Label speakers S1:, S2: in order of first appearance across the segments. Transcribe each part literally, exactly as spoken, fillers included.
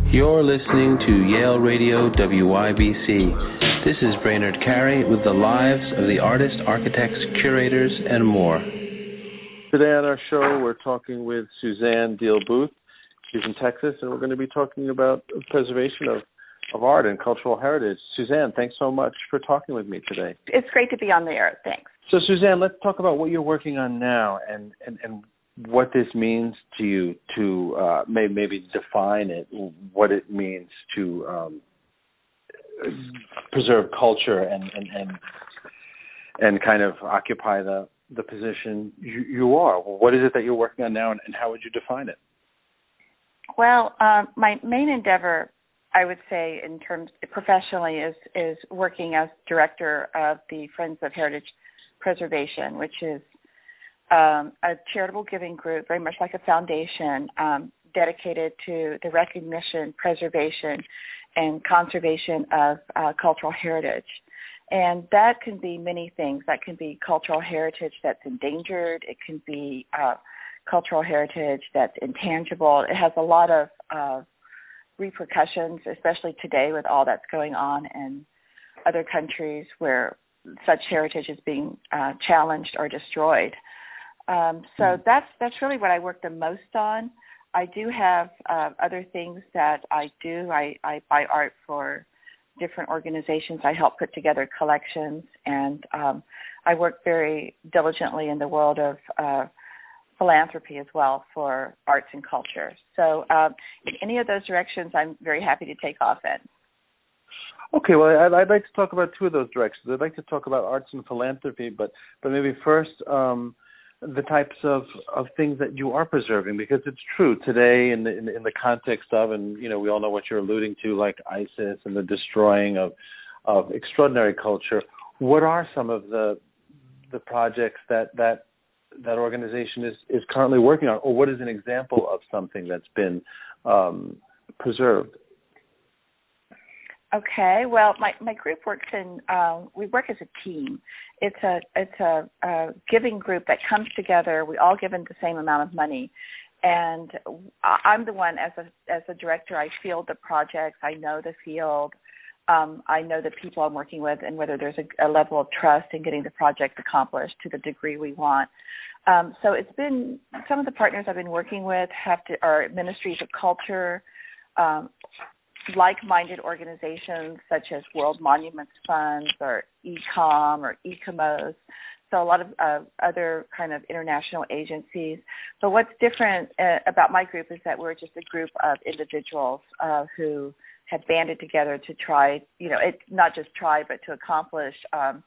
S1: You're listening to Yale Radio W Y B C. This is Brainerd Carey with the lives of the artists, architects, curators, and more. Today on our show, we're talking with Suzanne Deal Booth. She's in Texas, and we're going to be talking about preservation of, of art and cultural heritage. Suzanne, thanks so much for talking with me today.
S2: It's great to be on the air. Thanks.
S1: So, Suzanne, let's talk about what you're working on now and, and, and what this means to you to uh, may, maybe define it, what it means to um, preserve culture and, and, and, and kind of occupy the, the position you, you are. What is it that you're working on now, and, and how would you define it?
S2: Well, um, my main endeavor, I would say, in terms professionally, is is working as director of the Friends of Heritage Preservation, which is um, a charitable giving group, very much like a foundation, um, dedicated to the recognition, preservation, and conservation of uh, cultural heritage. And that can be many things. That can be cultural heritage that's endangered. It can be uh, cultural heritage that's intangible. It has a lot of uh, repercussions, especially today with all that's going on in other countries where such heritage is being uh, challenged or destroyed. Um, so mm-hmm. that's that's really what I work the most on. I do have uh, other things that I do. I, I buy art for different organizations. I help put together collections, and um, I work very diligently in the world of uh, philanthropy as well for arts and culture. So um, in any of those directions, I'm very happy to take off in.
S1: Okay, well, I'd, I'd like to talk about two of those directions. I'd like to talk about arts and philanthropy, but but maybe first um, the types of, of things that you are preserving, because it's true today in the, in the in the context of, and you know, we all know what you're alluding to, like ISIS and the destroying of of extraordinary culture. What are some of the the projects that that that organization is, is currently working on, or what is an example of something that's been um, preserved?
S2: Okay, well, my, my group works in, uh, we work as a team. It's a it's a, a giving group that comes together. We all give in the same amount of money. And I'm the one, as a as a director, I field the projects. I know the field. Um, I know the people I'm working with and whether there's a, a level of trust in getting the project accomplished to the degree we want. Um, so it's been, some of the partners I've been working with have to, are ministries of culture, um, like-minded organizations such as World Monuments Funds or ECOM or ECOMOS, so a lot of uh, other kind of international agencies. But what's different uh, about my group is that we're just a group of individuals uh, who have banded together to try, you know, it, not just try, but to accomplish um,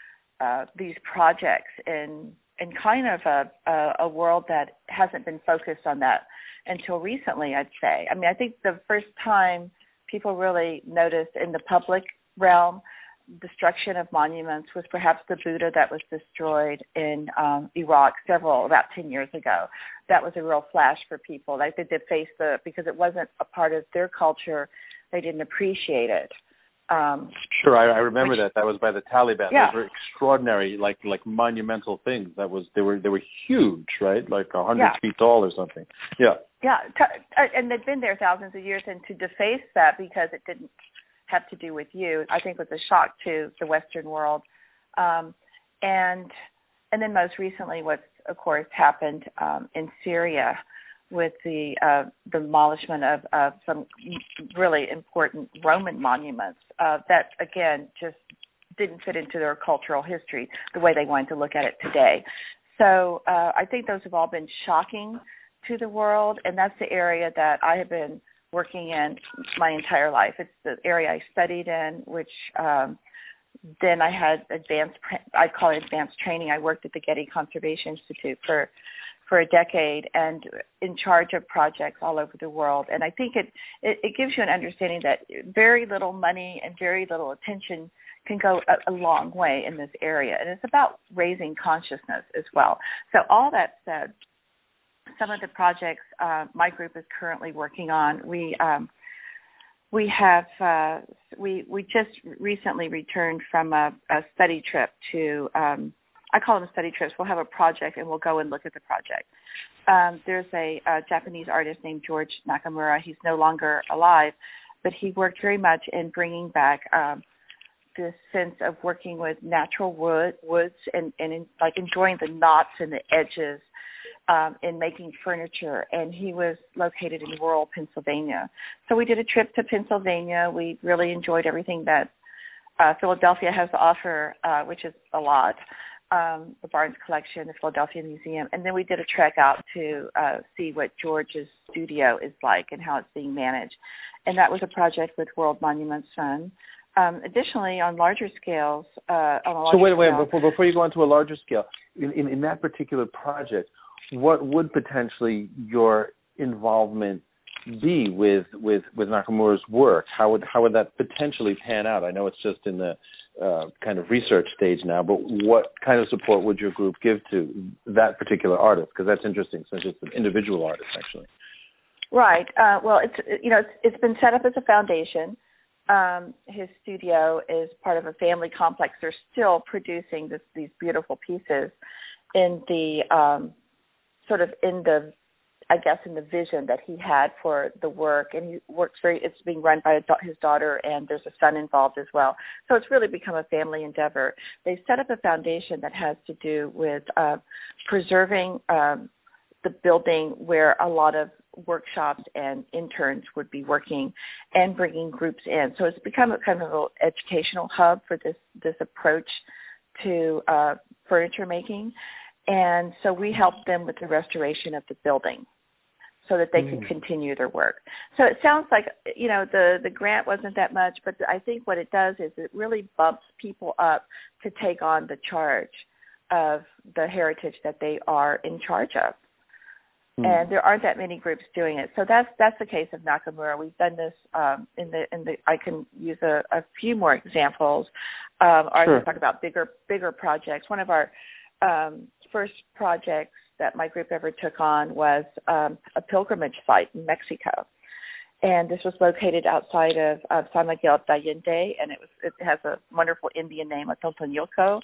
S2: uh, these projects in in kind of a, a, a world that hasn't been focused on that until recently, I'd say. I mean, I think the first time people really noticed in the public realm destruction of monuments was perhaps the Buddha that was destroyed in um, Iraq several, about ten years ago. That was a real flash for people. Like they did face the, because it wasn't a part of their culture, they didn't appreciate it. Um,
S1: sure, I, I remember
S2: which,
S1: that. That was by the Taliban.
S2: Yeah.
S1: Those were extraordinary, like like monumental things. That was they were they were huge, right? Like a hundred
S2: yeah.
S1: feet tall or something. Yeah.
S2: Yeah, t- and they've been there thousands of years, and to deface that because it didn't have to do with you, I think was a shock to the Western world. Um, and and then most recently, what's of course happened um, in Syria with the uh, demolishment of, of some really important Roman monuments uh, that, again, just didn't fit into their cultural history the way they wanted to look at it today. So uh, I think those have all been shocking to the world, and that's the area that I have been working in my entire life. It's the area I studied in, which um, then I had advanced, I call it advanced training. I worked at the Getty Conservation Institute for for a decade and in charge of projects all over the world. And I think it, it, it gives you an understanding that very little money and very little attention can go a, a long way in this area. And it's about raising consciousness as well. So all that said, some of the projects uh, my group is currently working on, we um, we have uh, we we just recently returned from a, a study trip to um, I call them study trips. We'll have a project and we'll go and look at the project. Um, there's a, a Japanese artist named George Nakamura. He's no longer alive, but he worked very much in bringing back um, this sense of working with natural wood, woods and, and in, like enjoying the knots and the edges um, in making furniture. And he was located in rural Pennsylvania. So we did a trip to Pennsylvania. We really enjoyed everything that uh, Philadelphia has to offer, uh, which is a lot. Um, the Barnes Collection, the Philadelphia Museum, and then we did a trek out to uh, see what George's studio is like and how it's being managed. And that was a project with World Monuments Fund. Um, additionally, on larger scales, uh, on a larger
S1: so wait, wait,
S2: scale,
S1: before before you go on to a larger scale, in, in, in that particular project, what would potentially your involvement be with with with Nakamura's work? How would how would that potentially pan out? I know it's just in the uh, kind of research stage now, but what kind of support would your group give to that particular artist? Because that's interesting, since it's an individual artist, actually.
S2: Right. Uh, well, it's you know it's, it's been set up as a foundation. Um, his studio is part of a family complex. They're still producing this, these beautiful pieces in the um, sort of in the I guess, in the vision that he had for the work. And he works very, it's being run by his daughter, and there's a son involved as well. So it's really become a family endeavor. They set up a foundation that has to do with uh, preserving um, the building where a lot of workshops and interns would be working, and bringing groups in. So it's become a kind of an educational hub for this, this approach to uh, furniture making. And so we helped them with the restoration of the building, so that they mm. can continue their work. So it sounds like, you know, the, the grant wasn't that much, but I think what it does is it really bumps people up to take on the charge of the heritage that they are in charge of. Mm. And there aren't that many groups doing it. So that's that's the case of Nakamura. We've done this um, in the in the. I can use a, a few more examples. Um, or sure. I can talk about bigger bigger projects. One of our um, first projects that my group ever took on was um, a pilgrimage site in Mexico. And this was located outside of, of San Miguel de Allende, and it was it has a wonderful Indian name, Atotonilco.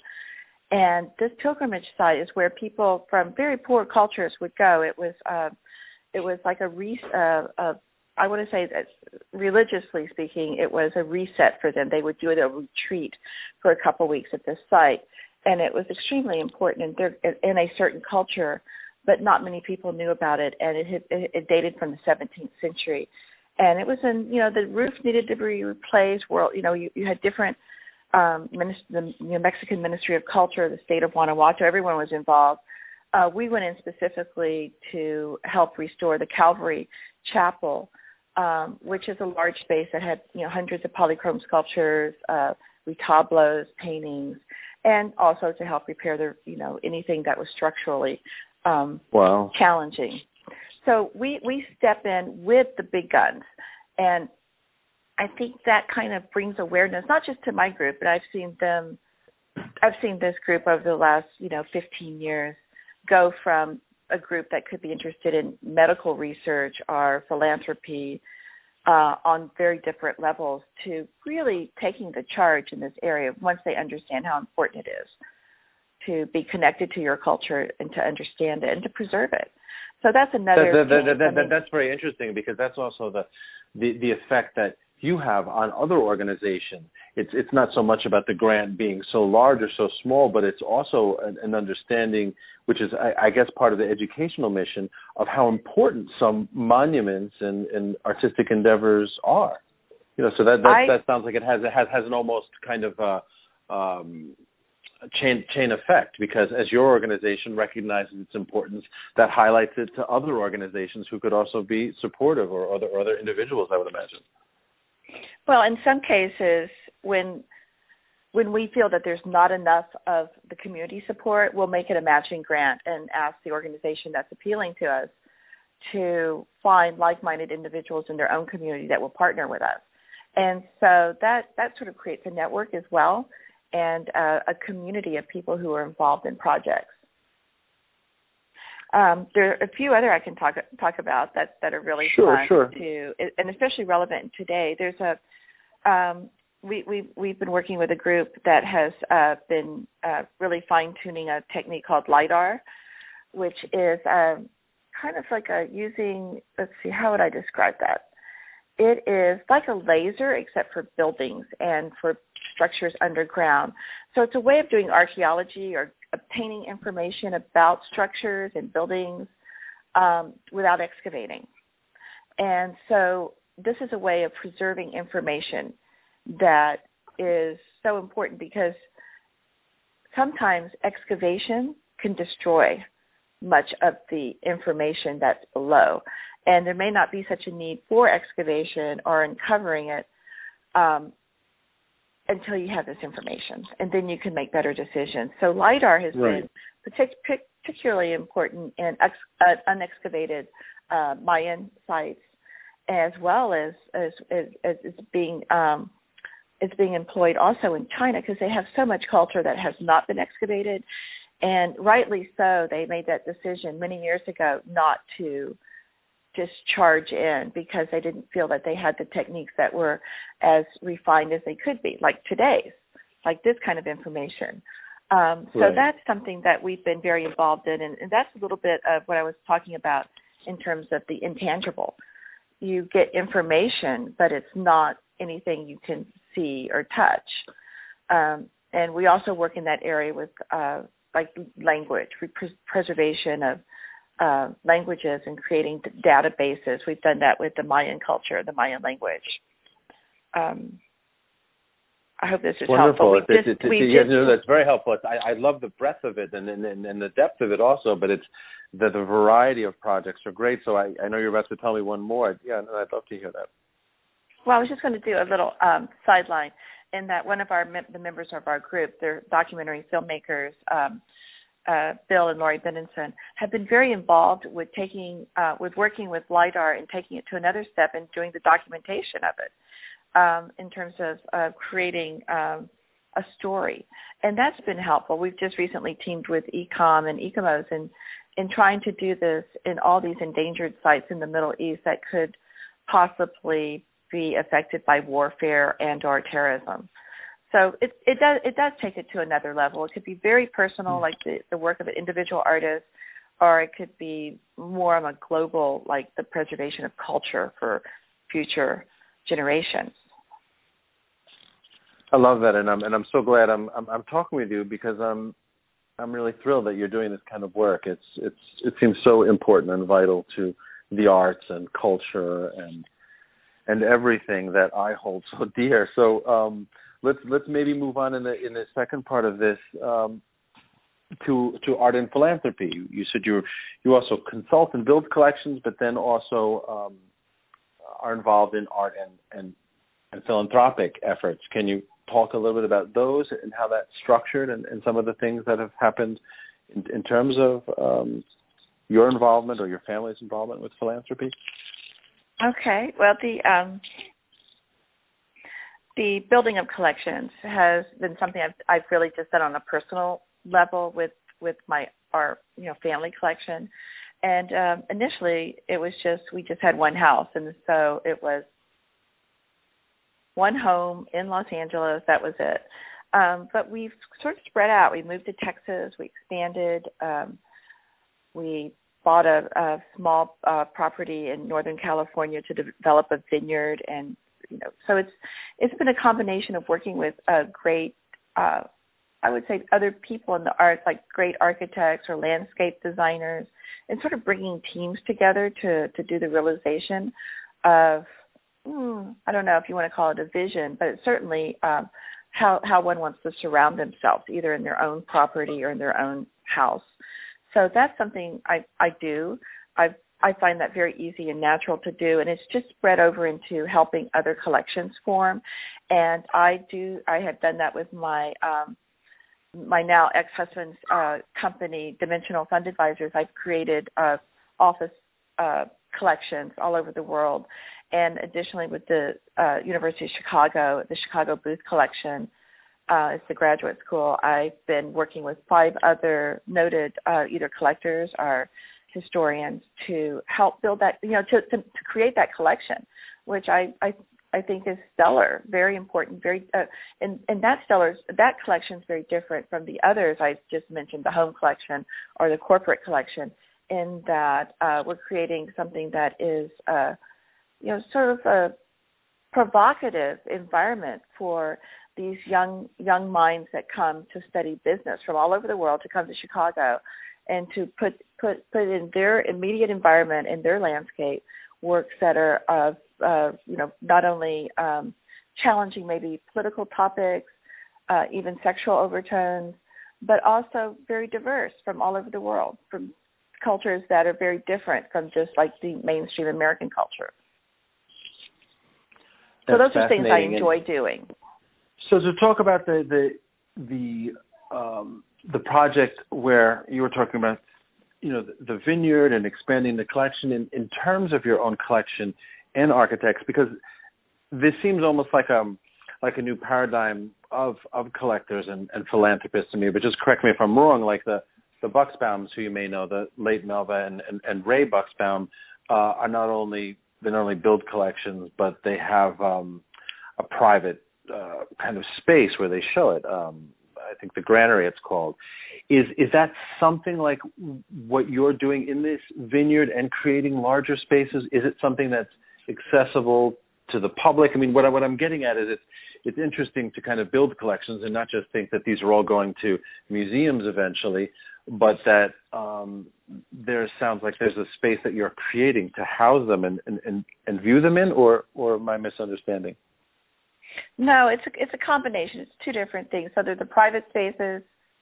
S2: And this pilgrimage site is where people from very poor cultures would go. It was uh, it was like a, re- uh, a I want to say that religiously speaking, it was a reset for them. They would do a retreat for a couple weeks at this site. And it was extremely important in, their, in a certain culture, but not many people knew about it. And it, had, it dated from the seventeenth century. And it was in, you know, the roof needed to be replaced. World, you know, you, you had different, um, minister, the you know, Mexican Ministry of Culture, the state of Guanajuato, everyone was involved. Uh, we went in specifically to help restore the Calvary Chapel, um, which is a large space that had, you know, hundreds of polychrome sculptures, uh, retablos, paintings, and also to help repair the, you know, anything that was structurally um,
S1: wow.
S2: challenging. So we, we step in with the big guns, and I think that kind of brings awareness, not just to my group, but I've seen them, I've seen this group over the last, you know, fifteen years go from a group that could be interested in medical research or philanthropy Uh, on very different levels to really taking the charge in this area once they understand how important it is to be connected to your culture and to understand it and to preserve it. So that's another
S1: that, that, that, that,
S2: I mean,
S1: that's very interesting, because that's also the, the, the effect that you have on other organizations. It's it's not so much about the grant being so large or so small, but it's also an, an understanding, which is, I, I guess, part of the educational mission of how important some monuments and, and artistic endeavors are. You know, so that that,
S2: I,
S1: that sounds like it has it has, has an almost kind of a, um, chain chain effect, because as your organization recognizes its importance, that highlights it to other organizations who could also be supportive, or other or other individuals, I would imagine.
S2: Well, in some cases, when when we feel that there's not enough of the community support, we'll make it a matching grant and ask the organization that's appealing to us to find like-minded individuals in their own community that will partner with us. And so that, that sort of creates a network as well, and uh, a community of people who are involved in projects. Um, there are a few other I can talk talk about that, that are really
S1: sure,
S2: fun
S1: sure.
S2: to, and especially relevant today. There's a um, we, we, we've been working with a group that has uh, been uh, really fine-tuning a technique called LiDAR, which is um, kind of like a using, let's see, how would I describe that? It is like a laser except for buildings and for structures underground. So it's a way of doing archaeology or obtaining information about structures and buildings um, without excavating. And so this is a way of preserving information that is so important because sometimes excavation can destroy much of the information that's below. And there may not be such a need for excavation or uncovering it um, until you have this information, and then you can make better decisions. So LiDAR has
S1: right.
S2: been partic- particularly important in ex- uh, unexcavated uh, Mayan sites, as well as as, as, as it's being um, it's being employed also in China because they have so much culture that has not been excavated, and rightly so. They made that decision many years ago not to just charge in because they didn't feel that they had the techniques that were as refined as they could be, like today's, like this kind of information. Um, so
S1: right.
S2: that's something that we've been very involved in, and, and that's a little bit of what I was talking about in terms of the intangible. You get information, but it's not anything you can see or touch. Um, and we also work in that area with uh, like language, pres- preservation of Uh, languages and creating databases. We've done that with the Mayan culture, the Mayan language. Um, I hope this is
S1: Wonderful.
S2: helpful.
S1: It's,
S2: just,
S1: it's, it's,
S2: just,
S1: yes, no, that's very helpful. It's, I, I love the breadth of it and, and, and the depth of it also, but it's the, the variety of projects are great. So I, I know you're about to tell me one more. Yeah, no, I'd love to hear that.
S2: Well, I was just going to do a little um, sideline in that one of our the members of our group, they're documentary filmmakers, um, Uh, Bill and Laurie Benenson, have been very involved with taking, uh, with working with LiDAR and taking it to another step and doing the documentation of it um, in terms of uh, creating um, a story. And that's been helpful. We've just recently teamed with E COM and ECOMOS in, in trying to do this in all these endangered sites in the Middle East that could possibly be affected by warfare and or terrorism. So it, it does it does take it to another level. It could be very personal, like the, the work of an individual artist, or it could be more on a global, like the preservation of culture for future generations.
S1: I love that, and I'm and I'm so glad I'm I'm, I'm talking with you because I'm I'm really thrilled that you're doing this kind of work. It's it's it seems so important and vital to the arts and culture and and everything that I hold so dear. So. Um, Let's let's maybe move on in the in the second part of this um, to to art and philanthropy. You, you said you you also consult and build collections, but then also um, are involved in art and, and and philanthropic efforts. Can you talk a little bit about those and how that's structured and, and some of the things that have happened in, in terms of um, your involvement or your family's involvement with philanthropy?
S2: Okay. Well, the um, The building of collections has been something I've, I've really just done on a personal level with, with my our you know family collection, and um, initially it was just we just had one house, and so it was one home in Los Angeles. That was it. Um, but we've sort of spread out. We moved to Texas. We expanded. Um, we bought a, a small uh, property in Northern California to develop a vineyard and. You know, so it's it's been a combination of working with a great, uh, I would say, other people in the arts, like great architects or landscape designers, and sort of bringing teams together to, to do the realization of, hmm, I don't know if you want to call it a vision, but it's certainly um, how how one wants to surround themselves, either in their own property or in their own house. So that's something I I do. I've I find that very easy and natural to do, and it's just spread over into helping other collections form. And I do, I have done that with my um, my now ex-husband's uh, company, Dimensional Fund Advisors. I've created uh, office uh, collections all over the world, and additionally with the uh, University of Chicago, the Chicago Booth Collection. Uh, it's the graduate school. I've been working with five other noted uh, either collectors or historians to help build that, you know, to, to, to create that collection which I, I I think is stellar, very important, very uh, and and that stellar that collection is very different from the others I just mentioned, the home collection or the corporate collection, in that uh, we're creating something that is uh, you know sort of a provocative environment for these young young minds that come to study business from all over the world to come to Chicago and to put put put in their immediate environment, in their landscape, works that are of uh, you know not only um, challenging maybe political topics, uh, even sexual overtones, but also very diverse from all over the world, from cultures that are very different from just like the mainstream American culture. So
S1: That's
S2: those are things I enjoy doing.
S1: So to talk about the the the um, the project where you were talking about, you know, the, the vineyard and expanding the collection in, in terms of your own collection and architects, because this seems almost like a like a new paradigm of of collectors and, and philanthropists to me. But just correct me if I'm wrong. Like the the Buxbaums, who you may know, the late Melva and, and, and Ray Buxbaum, uh, are not only they not only build collections, but they have um, a private Uh, kind of space where they show it. Um, I think the Granary it's called. Is is that something like what you're doing in this vineyard and creating larger spaces? Is it something that's accessible to the public? I mean, what, I, what I'm getting at is it's, it's interesting to kind of build collections and not just think that these are all going to museums eventually, but that um, there sounds like there's a space that you're creating to house them and, and, and, and view them in, or, or am I misunderstanding?
S2: No, it's a, it's a combination. It's two different things. So there's the private spaces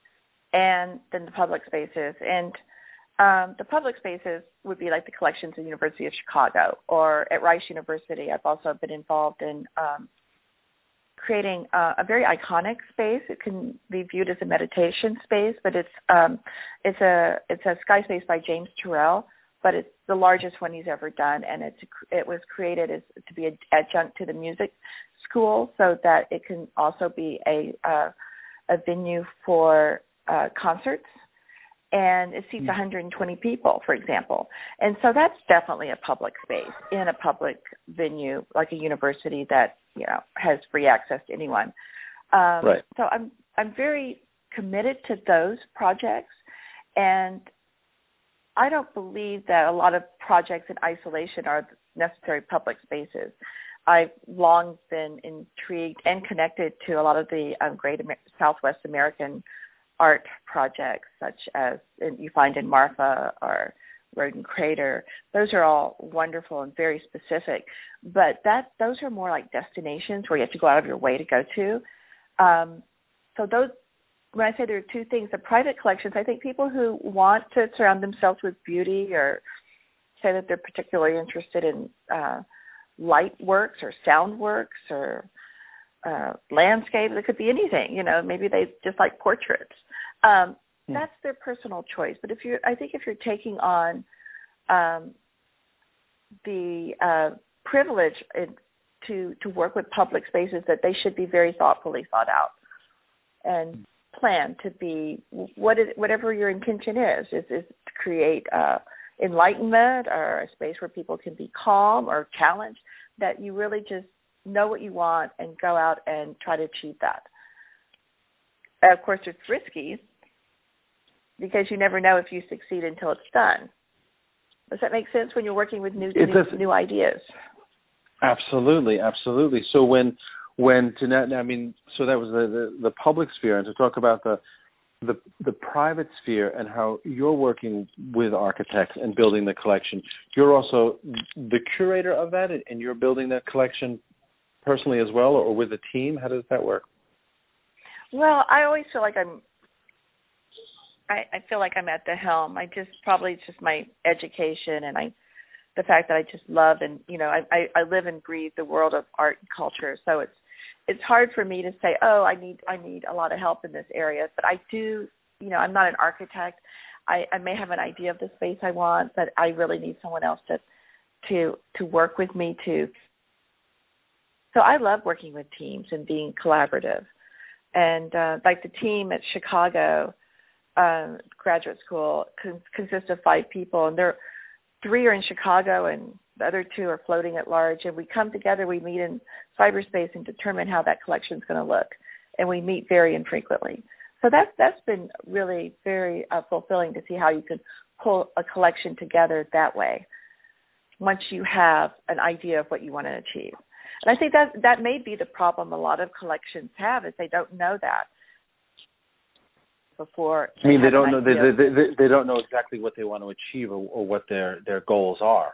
S2: and then the public spaces. And um, the public spaces would be like the collections at the University of Chicago or at Rice University. I've also been involved in um, creating uh, a very iconic space. It can be viewed as a meditation space, but it's um, it's a it's a sky space by James Turrell, but it's the largest one he's ever done, and it's it was created as to be an adjunct to the music school, so that it can also be a uh, a venue for uh, concerts, and it seats one hundred twenty people, for example. And so that's definitely a public space in a public venue, like a university that you know has free access to anyone. Um,
S1: right.
S2: So I'm I'm very committed to those projects, and I don't believe that a lot of projects in isolation are necessary public spaces. I've long been intrigued and connected to a lot of the um, great Amer- Southwest American art projects, such as in, you find in Marfa or Rodin Crater. Those are all wonderful and very specific, but that those are more like destinations where you have to go out of your way to go to. Um, so those. When I say there are two things, the private collections, I think people who want to surround themselves with beauty or say that they're particularly interested in uh, light works or sound works or uh, landscape, it could be anything, you know, maybe they just like portraits. Um, mm. That's their personal choice. But if you're, I think if you're taking on um, the uh, privilege in, to, to work with public spaces, that they should be very thoughtfully thought out and plan to be what is, whatever your intention is, is, is to create uh, enlightenment or a space where people can be calm or challenged, that you really just know what you want and go out and try to achieve that. And of course, it's risky because you never know if you succeed until it's done. Does that make sense when you're working with new, new, new ideas?
S1: Absolutely, absolutely. So when When to I mean, so that was the, the, the public sphere, and to talk about the, the the private sphere and how you're working with architects and building the collection. You're also the curator of that, and you're building that collection personally as well, or with a team. How does that work?
S2: Well, I always feel like I'm. I, I feel like I'm at the helm. I just probably it's just my education and I. the fact that I just love and, you know, I, I, I live and breathe the world of art and culture. So it's it's hard for me to say, oh, I need I need a lot of help in this area. But I do, you know, I'm not an architect. I, I may have an idea of the space I want, but I really need someone else to to to work with me to. So I love working with teams and being collaborative. And uh, like the team at Chicago um, Graduate School con- consists of five people, and they're three are in Chicago and The other two are floating at large, and we come together, we meet in cyberspace and determine how that collection is going to look, and we meet very infrequently. So that's, that's been really very uh, fulfilling to see how you can pull a collection together that way once you have an idea of what you want to achieve. And I think that that may be the problem a lot of collections have, is they don't know that before.
S1: I mean, they don't know they, they, they, they don't know exactly what they want to achieve or, or what their, their goals are.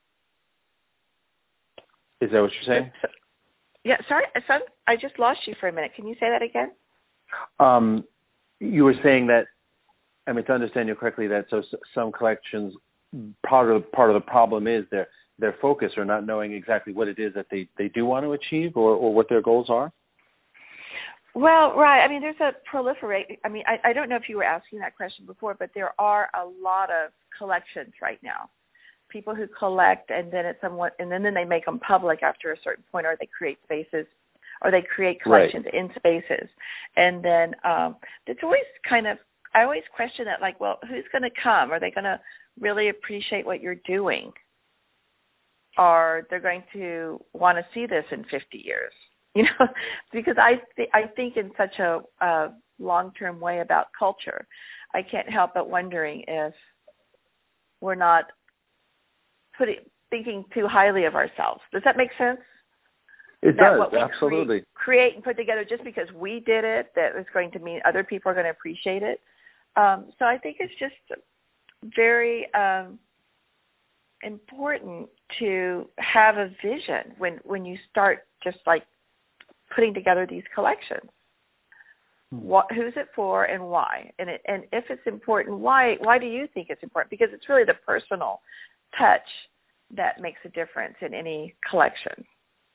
S1: Is that what you're saying?
S2: Yeah, sorry, son, I just lost you for a minute. Can you say that again?
S1: Um, you were saying that, I mean, to understand you correctly, that so some collections, part of part of the problem is their their focus or not knowing exactly what it is that they, they do want to achieve or, or what their goals are?
S2: Well, right. I mean, there's a proliferate. I mean, I, I don't know if you were asking that question before, but there are a lot of collections right now. People who collect and then it's somewhat, and then, then they make them public after a certain point, or they create spaces, or they create collections right. in spaces. And then um, it's always kind of, I always question that, like, well, who's going to come? Are they going to really appreciate what you're doing? Or they're going to want to see this in fifty years? You know, because I th- I think in such a, a long-term way about culture, I can't help but wondering if we're not putting thinking too highly of ourselves. Does that make sense?
S1: It
S2: that
S1: does,
S2: what we
S1: absolutely.
S2: Create, create and put together just because we did it, that it's going to mean other people are going to appreciate it. Um, so I think it's just very um, important to have a vision when, when you start just like putting together these collections. What, who's it for and why? And it, and if it's important, why why do you think it's important? Because it's really the personal touch that makes a difference in any collection.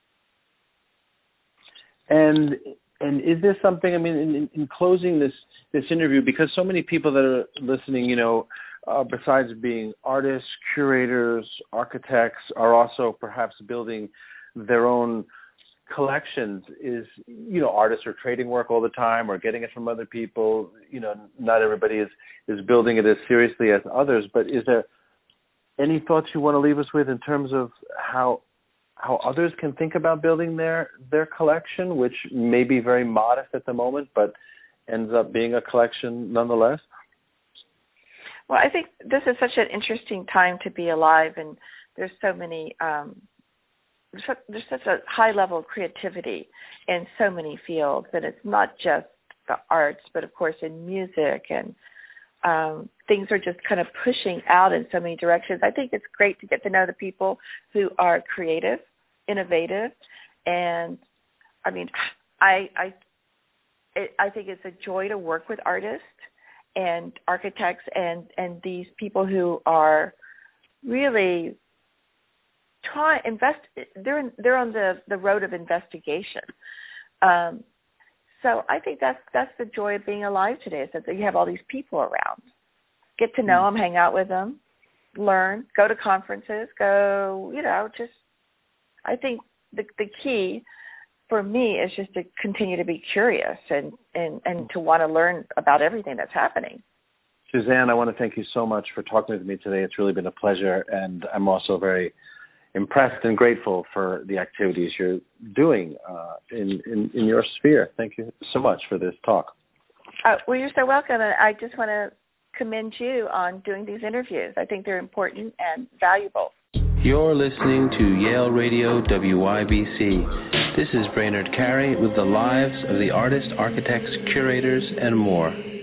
S1: And and is there something, I mean, in, in closing this, this interview, because so many people that are listening, you know, uh, besides being artists, curators, architects, are also perhaps building their own collections, is, you know, artists are trading work all the time or getting it from other people. You know, not everybody is, is building it as seriously as others, but is there any thoughts you want to leave us with in terms of how how others can think about building their, their collection, which may be very modest at the moment, but ends up being a collection nonetheless?
S2: Well, I think this is such an interesting time to be alive, and there's so many um, there's such a high level of creativity in so many fields, and it's not just the arts, but of course in music, and um, things are just kind of pushing out in so many directions. I think it's great to get to know the people who are creative, innovative, and I mean, I I it, I think it's a joy to work with artists and architects and, and these people who are really try invest. They're in, they're on the, the road of investigation. Um, so I think that's that's the joy of being alive today, is that you have all these people around. Get to know them, hang out with them, learn, go to conferences, go, you know, just. I think the the key for me is just to continue to be curious and, and, and to want to learn about everything that's happening.
S1: Suzanne, I want to thank you so much for talking with me today. It's really been a pleasure, and I'm also very impressed and grateful for the activities you're doing uh, in, in, in your sphere. Thank you so much for this talk.
S2: Uh, well, you're so welcome, and I just want to commend you on doing these interviews. I think they're important and valuable.
S3: You're listening to Yale Radio W Y B C. This is Brainerd Carey with the lives of the artists, architects, curators, and more.